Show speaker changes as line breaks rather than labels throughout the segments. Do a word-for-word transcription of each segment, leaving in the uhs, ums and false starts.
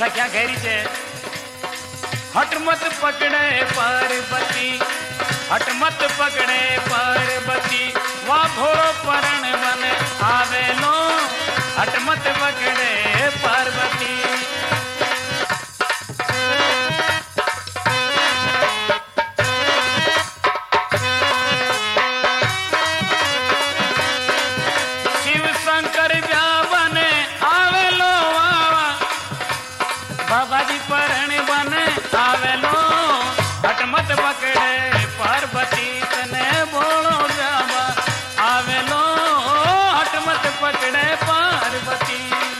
व्याख्या घेरी छे हट मत पकड़े पार्वती हट मत पकड़े पार्वती वा भोलो परण बन आवेलो हट मत पकड़े पार्वती शिव शंकर व्यावन आवेलो बाबा जी परण बन आवेलो हट मत पकड़े पार्वती तने भोलो व्यावा आवेलो हट मत पकड़े पार्वती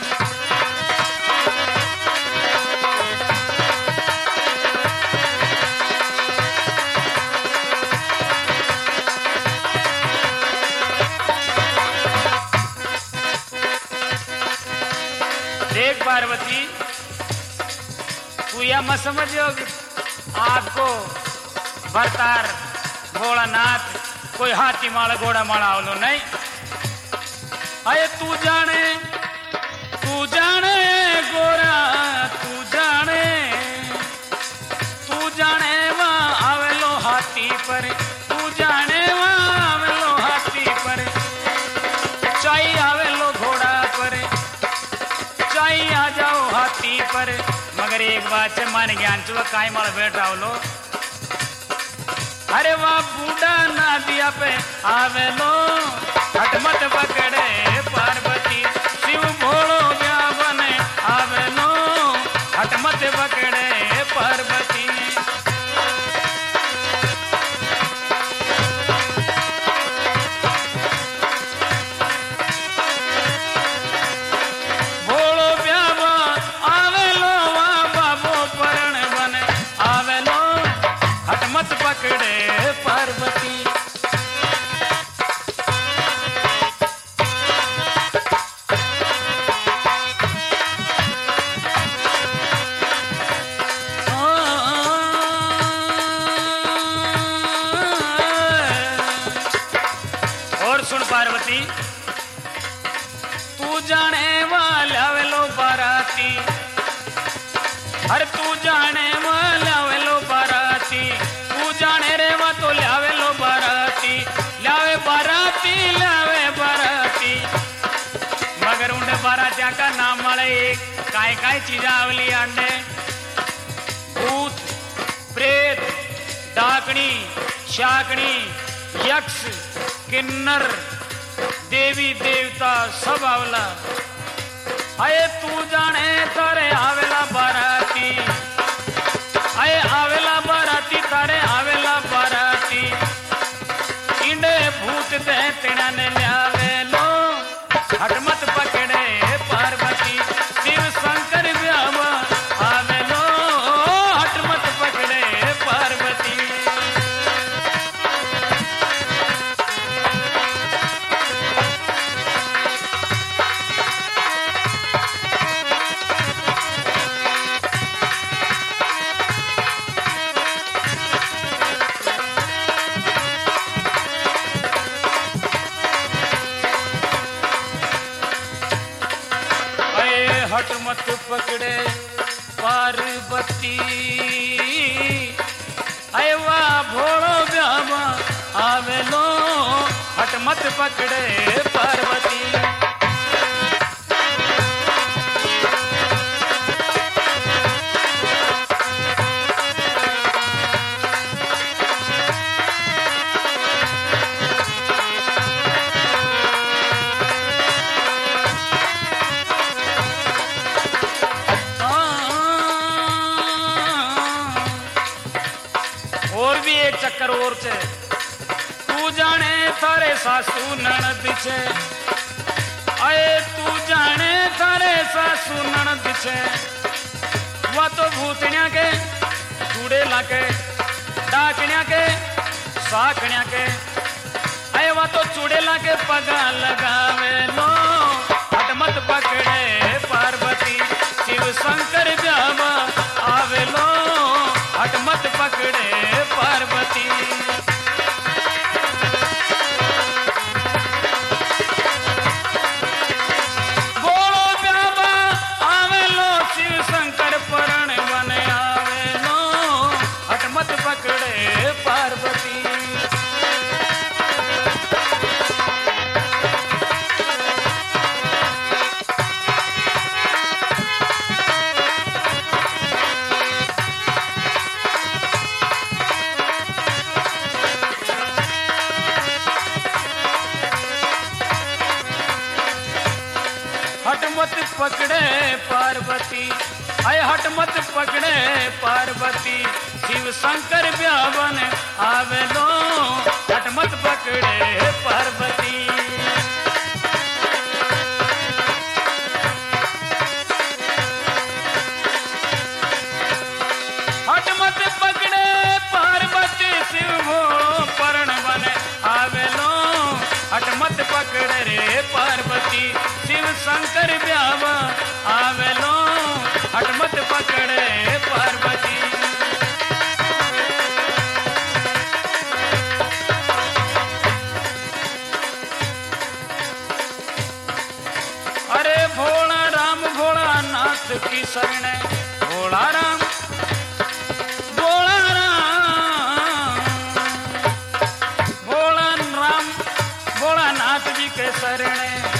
देख पार्वती तू यह मत समझो आपको भरतार भोलानाथ कोई हाथी माला घोड़ा माला आवलो नहीं अये तू जाने तू जाने गोरा तू जाने तू जाने वहाँ आवेलो हाथी पर तू जाने वहाँ आवेलो हाथी पर चाई आवेलो घोड़ा पर चाई आ जाओ हाथी पर मगर एक बात से मान ज्ञान चुका काई माला बैठा हो लो अरे वाह बूढ़ा नादिया पे आवेलो हट मत पकड़े पार्वती शिव भोलो व्यावन आवेलो हट मत पकड़े पार्वती भोलो व्यावा आवेलो वाह बाबो परण बन आवेलो हट मत पकड़े पार्वती और सुन पार्वती तू जाने वाला वेलो बाराती हर तू जाने वाला वेलो बाराती तू जाने रे वा तो लावे लो बाराती लावे बाराती लावे बाराती मगर उन्हें बारातिया का नाम वाले एक काय काय चीज आवली अंडे भूत प्रेत डाकनी शाकनी यक्ष किन्नर देवी देवता सब आवला अये तू जाने तारे आवेला बाराती अये आवेला बाराती तारे आवेला बाराती इंडे भूत दे तिना ने ल्यावे लो हट मत पकड़े पार्वती शिव शंकर व्यावा आवेलो हट मत पकड़े पार्वती हट मत पकड़े पार्वती अये वाह भोलो व्यावा आवेलो हट मत पकड़े पार्वती और भी एक चक्कर और छे तू जाने थारे सासू ननद छे अये तू जाने थारे सासू ननद छे वा तो भूतनिया के चूड़ेला के डाकनिया के साकनिया के अये वा तो चूड़ेला के पगा लगावे लो हट मत पकड़े पार्वती शिव शंकर व्यावा आवेलो हट मत पकड़े पार्वती भोलो व्यावा आवेलो शिव शंकर पकड़े पार्वती, अय हट मत पकड़े पार्वती, शिव शंकर ब्यावन आवे लो, हट मत पकड़े पार्वती। हट मत पकड़े पार्वती, शिव भोलो परण बन आवे लो, हट मत पकड़े रे पार्वती, शिव शंकर ब्यावा आवे लो, हट मत पकड़े पार्वती। अरे भोला राम भोला नाथ की शरण, भोला राम भोला राम भोला राम भोला नाथ जी के शरण,